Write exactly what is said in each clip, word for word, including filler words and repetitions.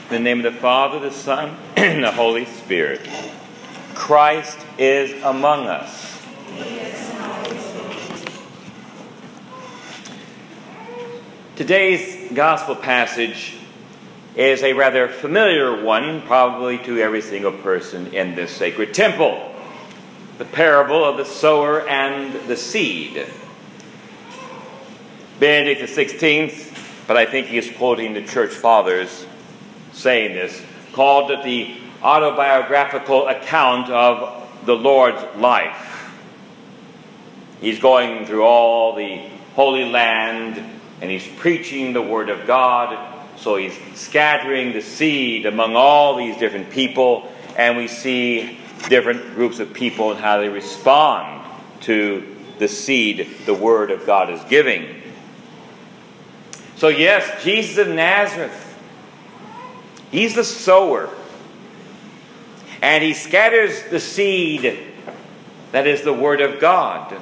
In the name of the Father, the Son, and the Holy Spirit. Christ is among us. Today's gospel passage is a rather familiar one, probably to every single person in this sacred temple. The parable of the sower and the seed. Benedict the sixteenth, but I think he is quoting the church fathers saying this, called it the autobiographical account of the Lord's life. He's going through all the Holy Land and he's preaching the Word of God. So he's scattering the seed among all these different people, and we see different groups of people and how they respond to the seed the Word of God is giving. So yes, Jesus of Nazareth, he's the sower. And he scatters the seed that is the Word of God.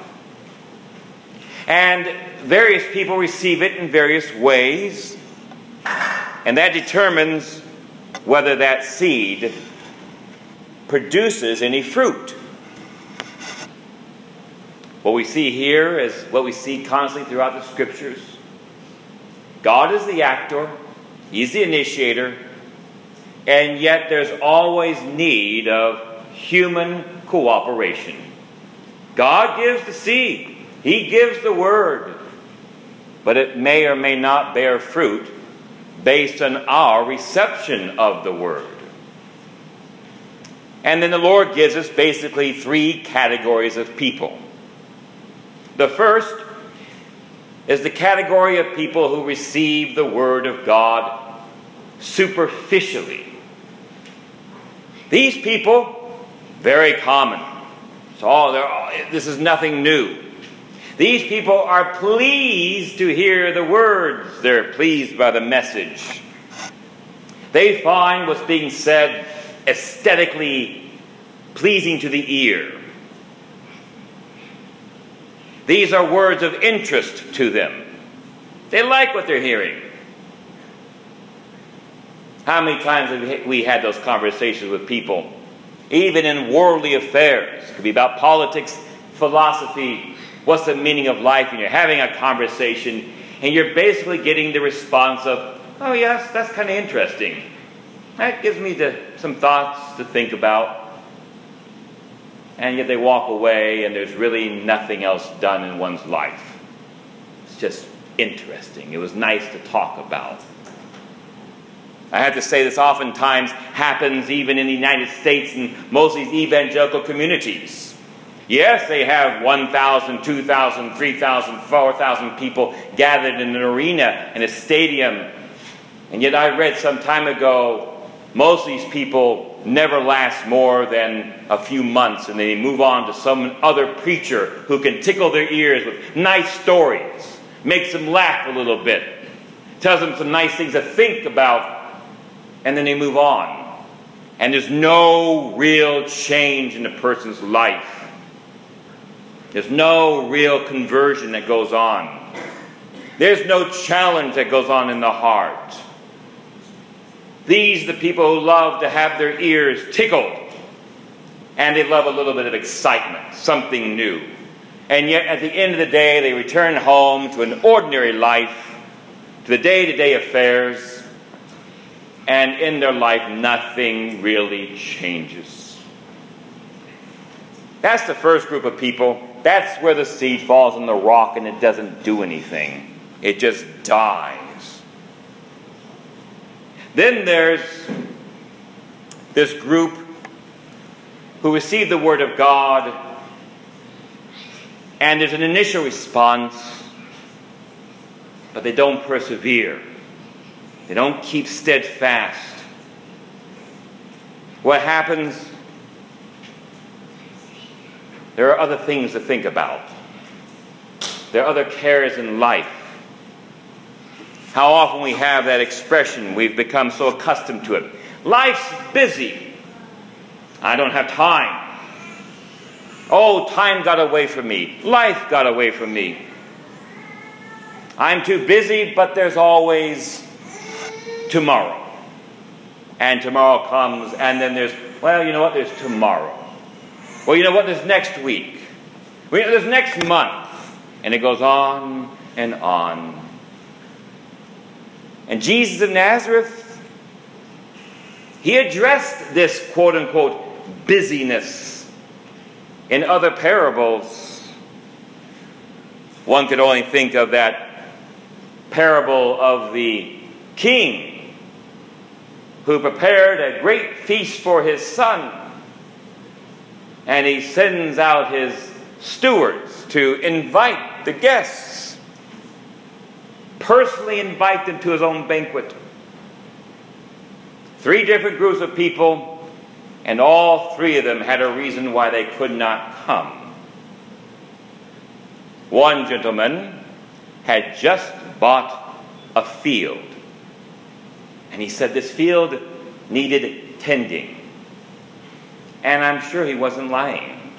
And various people receive it in various ways. And that determines whether that seed produces any fruit. What we see here is what we see constantly throughout the Scriptures. God is the actor. He's the initiator. And yet there's always need of human cooperation. God gives the seed. He gives the word. But it may or may not bear fruit based on our reception of the word. And then the Lord gives us basically three categories of people. The first is the category of people who receive the word of God superficially. These people, very common. So all, this is nothing new. These people are pleased to hear the words. They're pleased by the message. They find what's being said aesthetically pleasing to the ear. These are words of interest to them. They like what they're hearing. How many times have we had those conversations with people, even in worldly affairs? It could be about politics, philosophy, what's the meaning of life, and you're having a conversation, and you're basically getting the response of, oh yes, that's kind of interesting. That gives me the, some thoughts to think about. And yet they walk away, and there's really nothing else done in one's life. It's just interesting. It was nice to talk about. I have to say this oftentimes happens even in the United States and most of these evangelical communities. Yes, they have one thousand, two thousand, three thousand, four thousand people gathered in an arena, in a stadium. And yet I read some time ago, most of these people never last more than a few months, and they move on to some other preacher who can tickle their ears with nice stories, makes them laugh a little bit, tells them some nice things to think about, and then they move on. And there's no real change in the person's life. There's no real conversion that goes on. There's no challenge that goes on in the heart. These are the people who love to have their ears tickled. And they love a little bit of excitement, something new. And yet at the end of the day, they return home to an ordinary life, to the day-to-day affairs. And in their life, nothing really changes. That's the first group of people. That's where the seed falls on the rock and it doesn't do anything. It just dies. Then there's this group who receive the Word of God, and there's an initial response, but they don't persevere. They don't keep steadfast. What happens? There are other things to think about. There are other cares in life. How often we have that expression, we've become so accustomed to it. Life's busy. I don't have time. Oh, time got away from me. Life got away from me. I'm too busy, but there's always tomorrow. And tomorrow comes, and then there's, well, you know what, there's tomorrow. Well, you know what, there's next week. Well, there's next month. And it goes on and on. And Jesus of Nazareth, he addressed this quote-unquote busyness in other parables. One could only think of that parable of the king who prepared a great feast for his son. And he sends out his stewards to invite the guests, personally invite them to his own banquet. Three different groups of people, and all three of them had a reason why they could not come. One gentleman had just bought a field, and he said this field needed tending. And I'm sure he wasn't lying.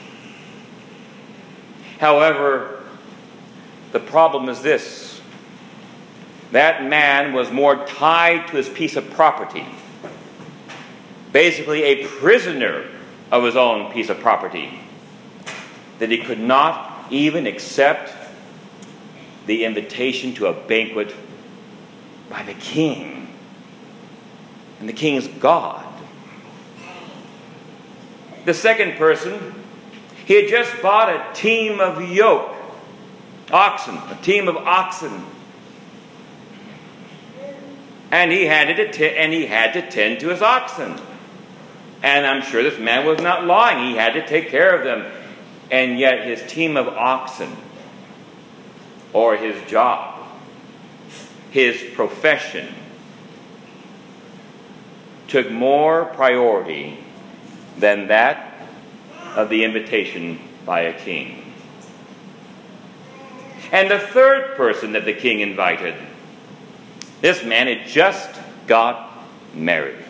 However, the problem is this. That man was more tied to his piece of property, basically a prisoner of his own piece of property, that he could not even accept the invitation to a banquet by the king. And the king is God. The second person, he had just bought a team of yoke, oxen, a team of oxen. And he had to t- and he had to tend to his oxen. And I'm sure this man was not lying. He had to take care of them. And yet his team of oxen, or his job, his profession, took more priority than that of the invitation by a king. And the third person that the king invited, this man had just got married.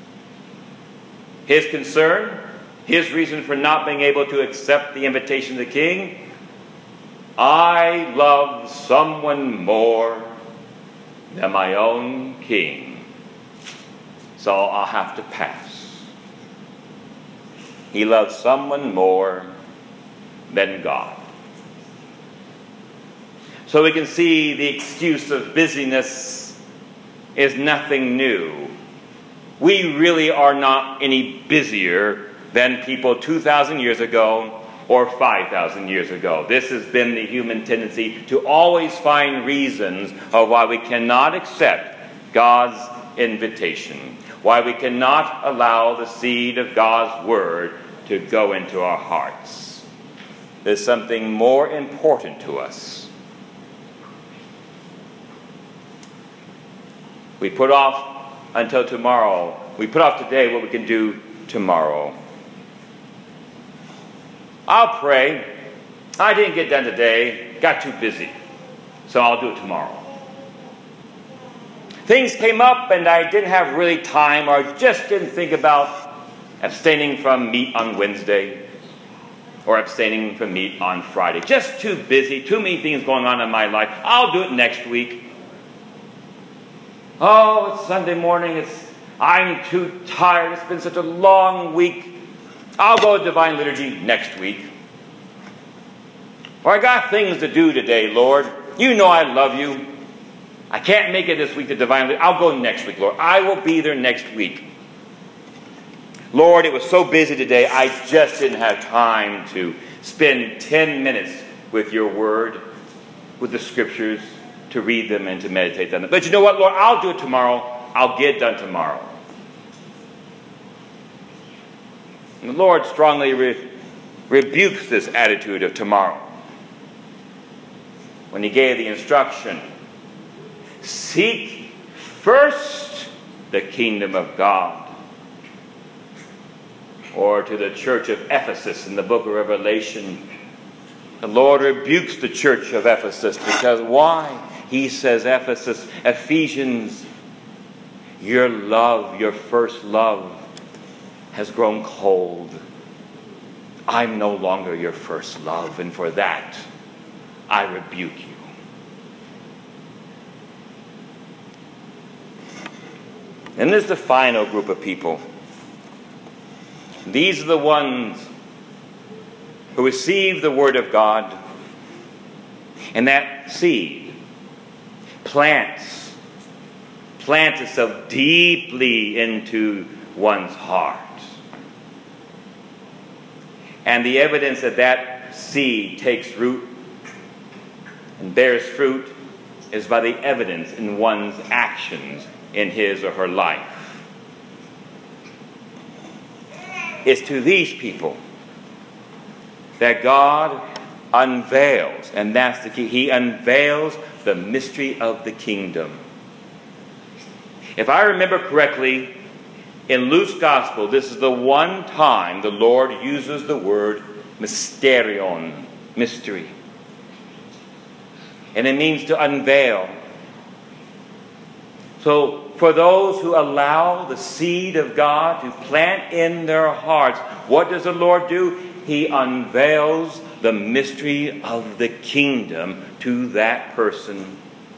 His concern, his reason for not being able to accept the invitation of the king, I love someone more than my own king, so I'll have to pass. He loves someone more than God. So we can see the excuse of busyness is nothing new. We really are not any busier than people two thousand years ago or five thousand years ago. This has been the human tendency to always find reasons of why we cannot accept God's invitation, why we cannot allow the seed of God's word to go into our hearts. There's something more important to us. We put off until tomorrow. We put off today what we can do tomorrow. I'll pray. I didn't get done today. Got too busy. So I'll do it tomorrow. Things came up and I didn't have really time, or just didn't think about abstaining from meat on Wednesday or abstaining from meat on Friday. Just too busy. Too many things going on in my life. I'll do it next week. Oh, it's Sunday morning. It's I'm too tired. It's been such a long week. I'll go to Divine Liturgy next week. Or I got things to do today, Lord. You know I love you. I can't make it this week to Divine Liturgy. I'll go next week, Lord. I will be there next week. Lord, it was so busy today, I just didn't have time to spend ten minutes with your word, with the scriptures, to read them and to meditate on them. But you know what, Lord? I'll do it tomorrow. I'll get it done tomorrow. And the Lord strongly re- rebukes this attitude of tomorrow when he gave the instruction, seek first the kingdom of God. Or to the church of Ephesus in the book of Revelation, the Lord rebukes the church of Ephesus because why? He says, Ephesus, Ephesians, your love, your first love has grown cold. I'm no longer your first love, and for that, I rebuke you. And there's the final group of people. These are the ones who receive the Word of God, and that seed plants, plants itself deeply into one's heart. And the evidence that that seed takes root and bears fruit is by the evidence in one's actions in his or her life. It's to these people that God unveils, and that's the key. He unveils the mystery of the kingdom. If I remember correctly, in Luke's gospel, this is the one time the Lord uses the word mysterion, mystery. And it means to unveil. So, for those who allow the seed of God to plant in their hearts, what does the Lord do? He unveils the mystery of the kingdom to that person.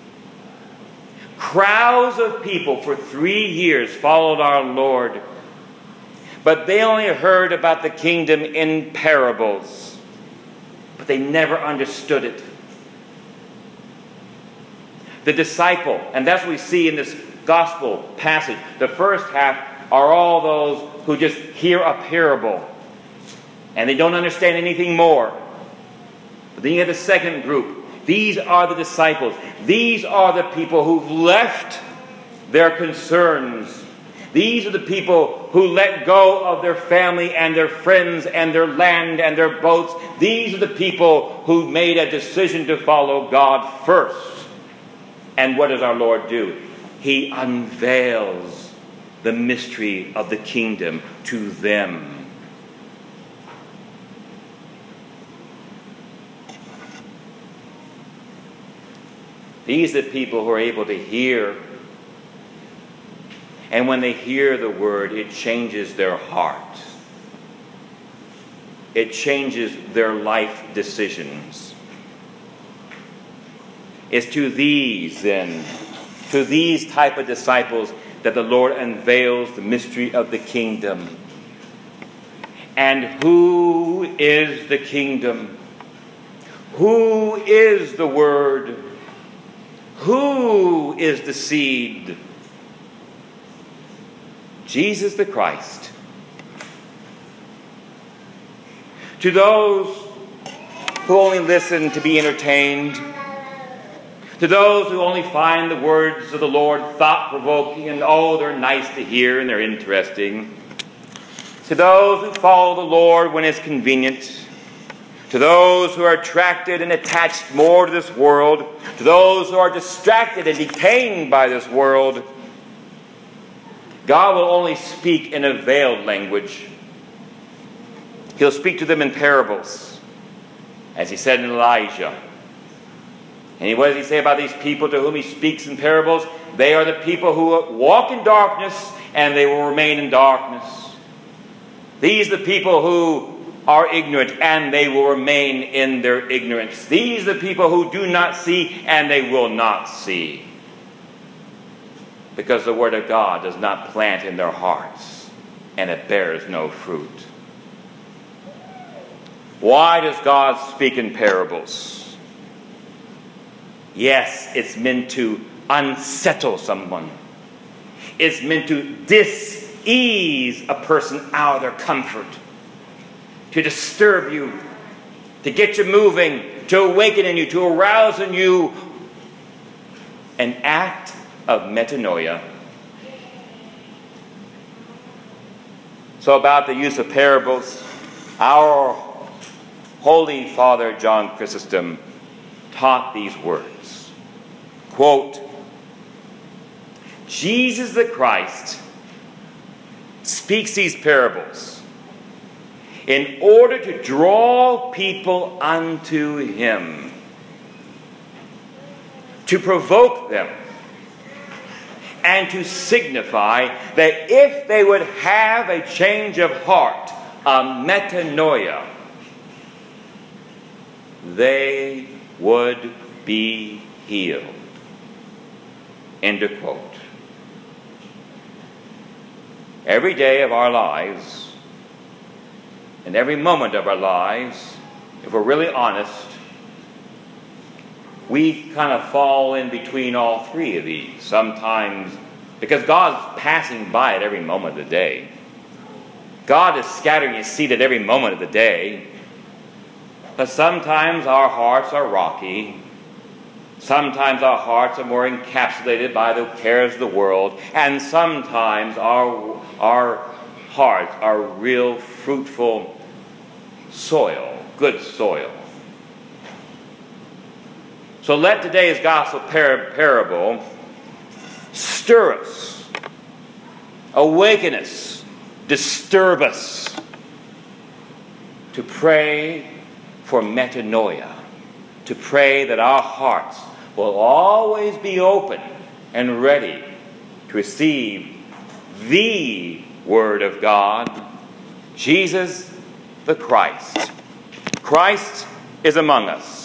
Crowds of people for three years followed our Lord, but they only heard about the kingdom in parables, but they never understood it. The disciple, and that's what we see in this gospel passage. The first half are all those who just hear a parable and they don't understand anything more. But then you have the second group. These are the disciples. These are the people who've left their concerns. These are the people who let go of their family and their friends and their land and their boats. These are the people who made a decision to follow God first. And what does our Lord do? He unveils the mystery of the kingdom to them. These are the people who are able to hear. And when they hear the word, it changes their heart. It changes their life decisions. It's to these, then, to these type of disciples that the Lord unveils the mystery of the kingdom. And who is the kingdom? Who is the word? Who is the seed? Jesus the Christ. To those who only listen to be entertained, to those who only find the words of the Lord thought-provoking and, oh, they're nice to hear and they're interesting, to those who follow the Lord when it's convenient, to those who are attracted and attached more to this world, to those who are distracted and detained by this world, God will only speak in a veiled language. He'll speak to them in parables, as he said in Elijah. And what does he say about these people to whom he speaks in parables? They are the people who walk in darkness, and they will remain in darkness. These are the people who are ignorant, and they will remain in their ignorance. These are the people who do not see, and they will not see. Because the word of God does not plant in their hearts, and it bears no fruit. Why does God speak in parables? Yes, it's meant to unsettle someone. It's meant to dis-ease a person out of their comfort. To disturb you. To get you moving. To awaken in you. To arouse in you an act of metanoia. So about the use of parables, our Holy Father John Chrysostom taught these words. Quote, Jesus the Christ speaks these parables in order to draw people unto him, to provoke them, and to signify that if they would have a change of heart, a metanoia, they would be healed. End of quote. every day of our lives, and every moment of our lives, if we're really honest, we kind of fall in between all three of these. Sometimes, because God's passing by at every moment of the day. God is scattering His seed at every moment of the day. But sometimes our hearts are rocky. Sometimes our hearts are more encapsulated by the cares of the world. And sometimes our, our hearts are real fruitful soil, good soil. So let today's gospel par- parable stir us, awaken us, disturb us to pray for metanoia, to pray that our hearts will always be open and ready to receive the Word of God, Jesus the Christ. Christ is among us.